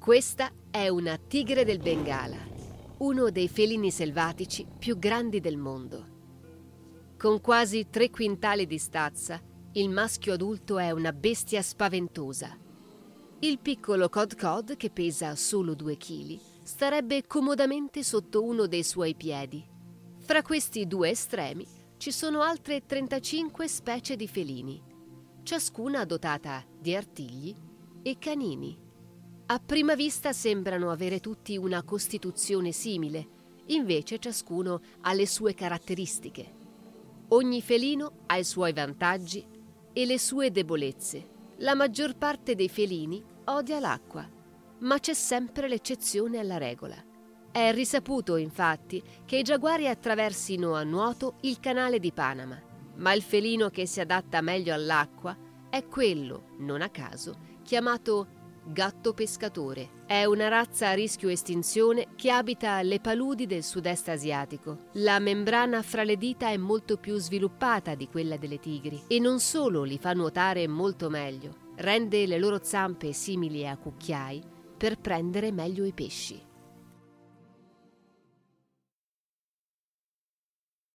Questa è una tigre del Bengala, uno dei felini selvatici più grandi del mondo. Con quasi 3 quintali di stazza, il maschio adulto è una bestia spaventosa. Il piccolo Cod Cod, che pesa solo 2 kg, starebbe comodamente sotto uno dei suoi piedi. Fra questi 2 estremi ci sono altre 35 specie di felini, ciascuna dotata di artigli e canini. A prima vista sembrano avere tutti una costituzione simile, invece ciascuno ha le sue caratteristiche. Ogni felino ha i suoi vantaggi e le sue debolezze. La maggior parte dei felini odia l'acqua, ma c'è sempre l'eccezione alla regola. È risaputo, infatti, che i giaguari attraversino a nuoto il canale di Panama, ma il felino che si adatta meglio all'acqua è quello, non a caso, chiamato gatto pescatore. È una razza a rischio estinzione che abita le paludi del sud-est asiatico. La membrana fra le dita è molto più sviluppata di quella delle tigri e non solo li fa nuotare molto meglio, rende le loro zampe simili a cucchiai per prendere meglio i pesci.